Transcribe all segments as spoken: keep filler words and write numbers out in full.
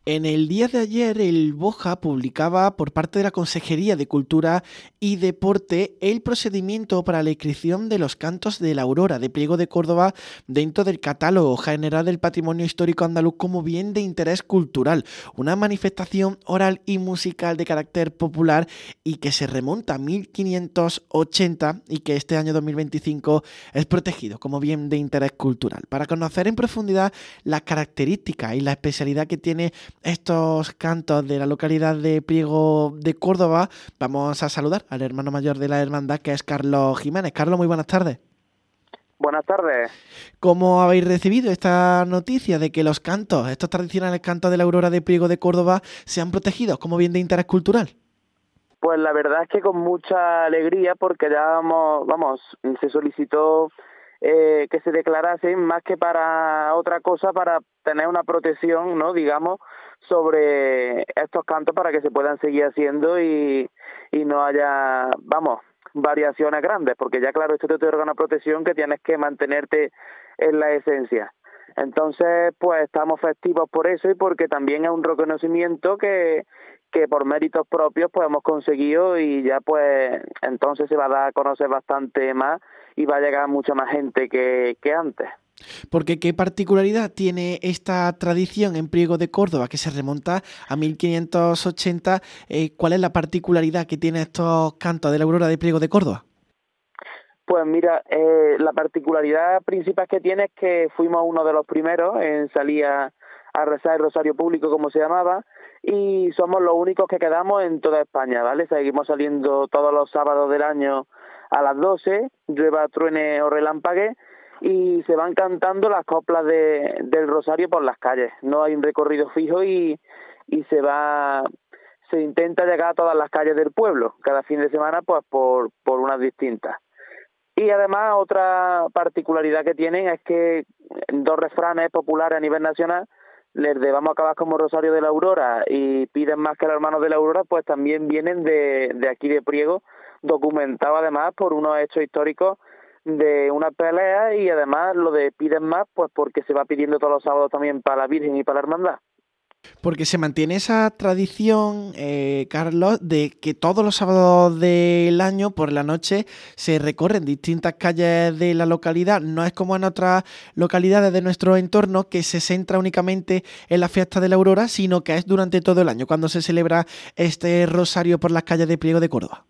En el día de ayer, el Boja publicaba por parte de la Consejería de Cultura y Deporte el procedimiento para la inscripción de los cantos de la Aurora de Priego de Córdoba dentro del Catálogo General del Patrimonio Histórico Andaluz como bien de interés cultural, una manifestación oral y musical de carácter popular y que se remonta a mil quinientos ochenta y que este año dos mil veinticinco es protegido como bien de interés cultural. Para conocer en profundidad las características y la especialidad que tiene estos cantos de la localidad de Priego de Córdoba, vamos a saludar al hermano mayor de la hermandad, que es Carlos Jiménez. Carlos, muy buenas tardes. Buenas tardes. ¿Cómo habéis recibido esta noticia de que los cantos, estos tradicionales cantos de la Aurora de Priego de Córdoba, sean protegidos como bien de interés cultural? Pues la verdad es que con mucha alegría, porque ya vamos, vamos se solicitó eh, que se declarasen más que para otra cosa, para tener una protección, ¿no? Digamos, sobre estos cantos para que se puedan seguir haciendo y, y no haya, vamos, variaciones grandes, porque ya claro, esto te otorga una protección que tienes que mantenerte en la esencia. Entonces, pues estamos festivos por eso y porque también es un reconocimiento que que por méritos propios pues hemos conseguido y ya pues entonces se va a dar a conocer bastante más y va a llegar mucha más gente que, que antes. Porque ¿qué particularidad tiene esta tradición en Priego de Córdoba que se remonta a mil quinientos ochenta? Eh, ¿Cuál es la particularidad que tiene estos cantos de la Aurora de Priego de Córdoba? Pues mira, eh, la particularidad principal que tiene es que fuimos uno de los primeros en salir a, a rezar el Rosario Público, como se llamaba, y somos los únicos que quedamos en toda España, ¿vale? Seguimos saliendo todos los sábados del año a las doce, llueva, truene o relampague, y se van cantando las coplas de, del Rosario por las calles. No hay un recorrido fijo y, y se va, se intenta llegar a todas las calles del pueblo, cada fin de semana, pues por, por unas distintas. Y además otra particularidad que tienen es que dos refranes populares a nivel nacional, les de vamos a acabar como Rosario de la Aurora y piden más que los hermanos de la Aurora, pues también vienen de, de aquí de Priego, documentado además por unos hechos históricos de una pelea y además lo de piden más, pues porque se va pidiendo todos los sábados también para la Virgen y para la Hermandad. Porque se mantiene esa tradición, eh, Carlos, de que todos los sábados del año por la noche se recorren distintas calles de la localidad. No es como en otras localidades de nuestro entorno que se centra únicamente en la fiesta de la Aurora, sino que es durante todo el año cuando se celebra este rosario por las calles de Priego de Córdoba.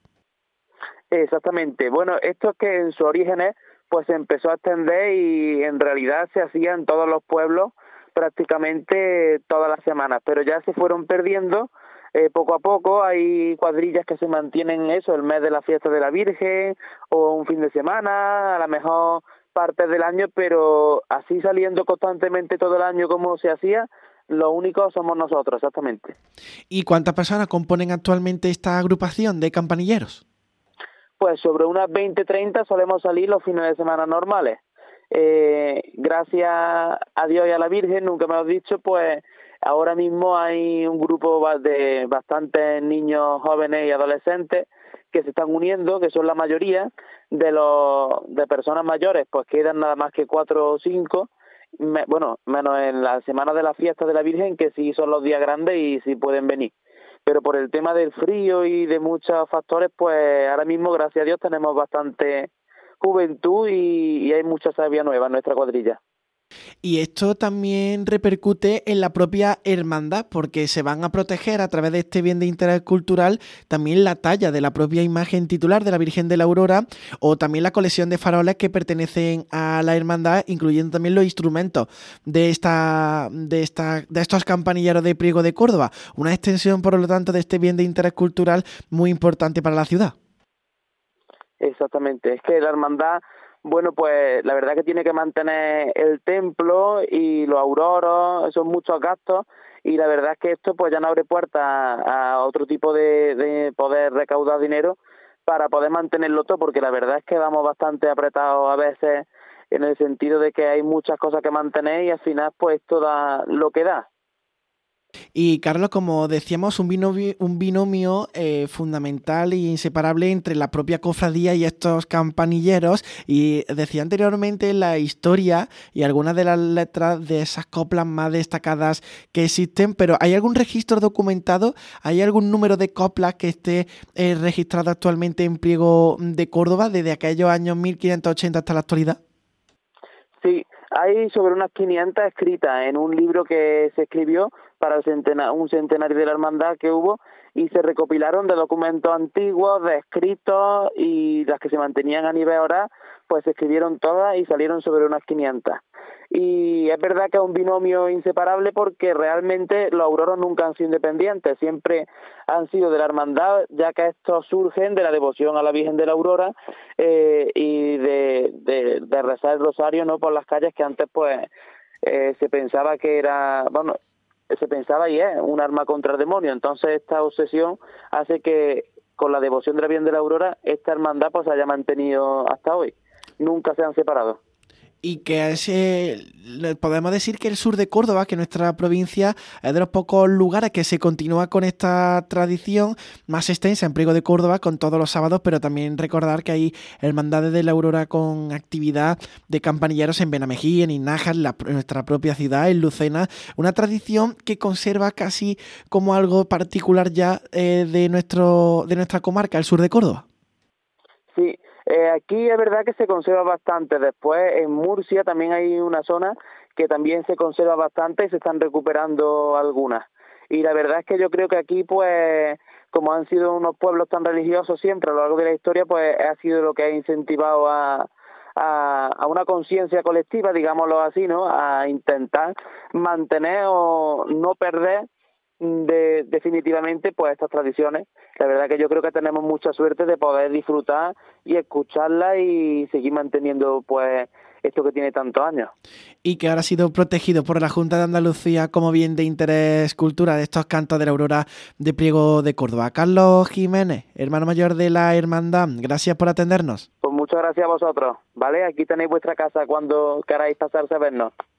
Exactamente. Bueno, esto es que en sus orígenes pues se empezó a extender y en realidad se hacía en todos los pueblos prácticamente todas las semanas, pero ya se fueron perdiendo eh, poco a poco. Hay cuadrillas que se mantienen eso, el mes de la fiesta de la Virgen o un fin de semana, a lo mejor partes del año, pero así saliendo constantemente todo el año como se hacía, lo único somos nosotros, exactamente. ¿Y cuántas personas componen actualmente esta agrupación de campanilleros? Pues sobre unas veinte treinta solemos salir los fines de semana normales. Eh, gracias a Dios y a la Virgen, nunca me lo has dicho, pues ahora mismo hay un grupo de bastantes niños, jóvenes y adolescentes que se están uniendo, que son la mayoría de los de personas mayores, pues quedan nada más que cuatro o cinco, me, bueno, menos en la semana de la fiesta de la Virgen, que sí son los días grandes y sí pueden venir. Pero por el tema del frío y de muchos factores, pues ahora mismo, gracias a Dios, tenemos bastante juventud y, y hay mucha savia nueva en nuestra cuadrilla. Y esto también repercute en la propia hermandad, porque se van a proteger a través de este bien de interés cultural también la talla de la propia imagen titular de la Virgen de la Aurora o también la colección de faroles que pertenecen a la hermandad, incluyendo también los instrumentos de esta, de esta, de estos campanilleros de Priego de Córdoba. Una extensión, por lo tanto, de este bien de interés cultural muy importante para la ciudad. Exactamente, es que la hermandad, bueno, pues la verdad que tiene que mantener el templo y los auroros, son muchos gastos y la verdad es que esto pues ya no abre puertas a, a otro tipo de, de poder recaudar dinero para poder mantenerlo todo, porque la verdad es que vamos bastante apretados a veces en el sentido de que hay muchas cosas que mantener y al final pues esto da lo que da. Y Carlos, como decíamos, un binomio, un binomio eh, fundamental e inseparable entre la propia cofradía y estos campanilleros. Y decía anteriormente la historia y algunas de las letras de esas coplas más destacadas que existen, pero ¿hay algún registro documentado? ¿Hay algún número de coplas que esté eh, registrado actualmente en Priego de Córdoba desde aquellos años mil quinientos ochenta hasta la actualidad? Sí, hay sobre unas quinientas escritas en un libro que se escribió para el centena- un centenario de la hermandad que hubo, y se recopilaron de documentos antiguos, de escritos, y las que se mantenían a nivel oral, pues se escribieron todas y salieron sobre unas quinientas. Y es verdad que es un binomio inseparable porque realmente los auroros nunca han sido independientes, siempre han sido de la hermandad, ya que estos surgen de la devoción a la Virgen de la Aurora eh, y de, de, de rezar el rosario, no por las calles, que antes pues eh, se pensaba que era, bueno, se pensaba y es un arma contra el demonio. Entonces esta obsesión hace que con la devoción de la Virgen de la Aurora esta hermandad pues se haya mantenido hasta hoy, nunca se han separado. Y que ese, podemos decir que el sur de Córdoba, que nuestra provincia es de los pocos lugares que se continúa con esta tradición más extensa en Priego de Córdoba, con todos los sábados, pero también recordar que hay hermandades de la Aurora con actividad de campanilleros en Benamejí, en Inaja, en, la, en nuestra propia ciudad, en Lucena, una tradición que conserva casi como algo particular ya eh, de, nuestro, de nuestra comarca, el sur de Córdoba. Sí, eh, aquí es verdad que se conserva bastante. Después en Murcia también hay una zona que también se conserva bastante y se están recuperando algunas. Y la verdad es que yo creo que aquí, pues, como han sido unos pueblos tan religiosos siempre a lo largo de la historia, pues ha sido lo que ha incentivado a, a, a una conciencia colectiva, digámoslo así, ¿no? A intentar mantener o no perder de definitivamente pues estas tradiciones. La verdad que yo creo que tenemos mucha suerte de poder disfrutar y escucharlas y seguir manteniendo pues esto que tiene tantos años. Y que ahora ha sido protegido por la Junta de Andalucía como bien de interés cultural de estos cantos de la Aurora de Priego de Córdoba. Carlos Jiménez, hermano mayor de la hermandad, gracias por atendernos. Pues muchas gracias a vosotros, ¿vale? Aquí tenéis vuestra casa cuando queráis pasarse a vernos.